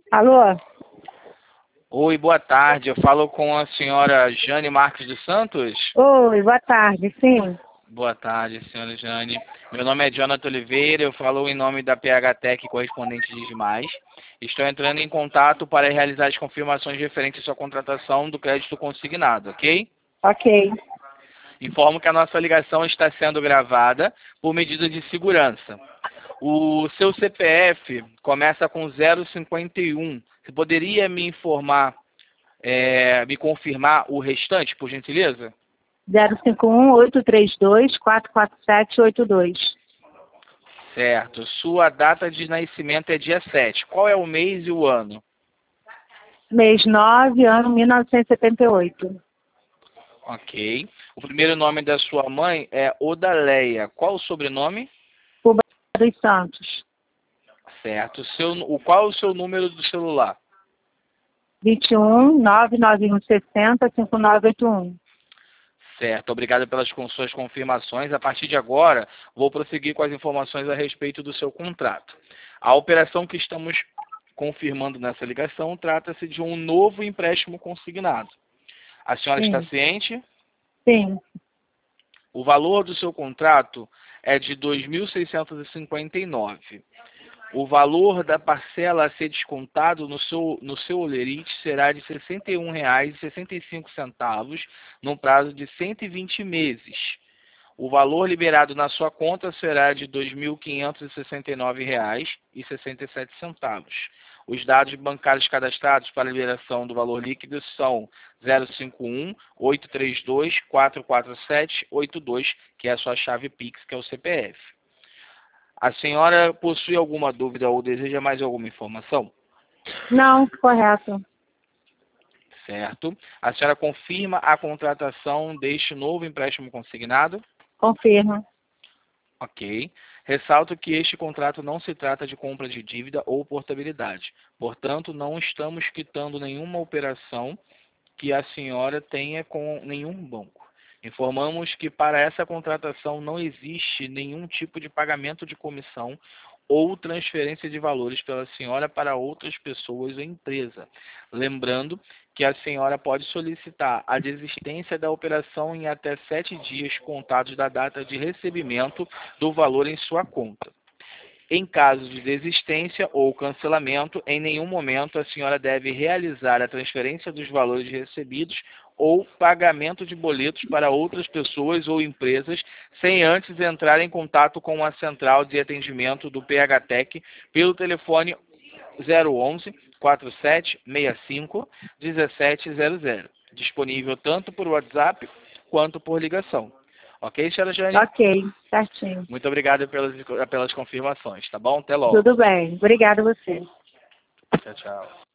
Alô? Oi, boa tarde. Eu falo com a senhora Jane Marques dos Santos. Oi, boa tarde, sim. Boa tarde, senhora Jane. Meu nome é Jonathan Oliveira, eu falo em nome da PH Tech correspondente de Digimais. Estou entrando em contato para realizar as confirmações referentes à sua contratação do crédito consignado, ok? Ok. Informo que a nossa ligação está sendo gravada por medida de segurança. O seu CPF começa com 051. Você poderia me informar, me confirmar o restante, por gentileza? 051-832-44782. Certo. Sua data de nascimento é dia 7. Qual é o mês e o ano? Mês 9, ano 1978. Ok. O primeiro nome da sua mãe é Odaleia. Qual o sobrenome? Cuba dos Santos. Certo. Qual é o seu número do celular? 21-99160-5981. Certo. Obrigado pelas suas confirmações. A partir de agora, vou prosseguir com as informações a respeito do seu contrato. A operação que estamos confirmando nessa ligação trata-se de um novo empréstimo consignado. A senhora está Sim. ciente? Sim. O valor do seu contrato é de R$ 2.659. O valor da parcela a ser descontado no seu holerite será de R$ 61,65 no prazo de 120 meses. O valor liberado na sua conta será de R$ 2.569,67. Os dados bancários cadastrados para a liberação do valor líquido são 051-832-44782, que é a sua chave Pix, que é o CPF. A senhora possui alguma dúvida ou deseja mais alguma informação? Não, correto. Certo. A senhora confirma a contratação deste novo empréstimo consignado? Confirma. Ok. Ressalto que este contrato não se trata de compra de dívida ou portabilidade. Portanto, não estamos quitando nenhuma operação que a senhora tenha com nenhum banco. Informamos que para essa contratação não existe nenhum tipo de pagamento de comissão ou transferência de valores pela senhora para outras pessoas ou empresa. Lembrando que a senhora pode solicitar a desistência da operação em até 7 dias contados da data de recebimento do valor em sua conta. Em caso de desistência ou cancelamento, em nenhum momento a senhora deve realizar a transferência dos valores recebidos ou pagamento de boletos para outras pessoas ou empresas sem antes entrar em contato com a central de atendimento do PH Tech pelo telefone 011 4765 1700, disponível tanto por WhatsApp quanto por ligação. Ok, senhora Jane? Ok, certinho. Muito obrigado pelas confirmações, tá bom? Até logo. Tudo bem. Obrigada a você. Tchau, tchau.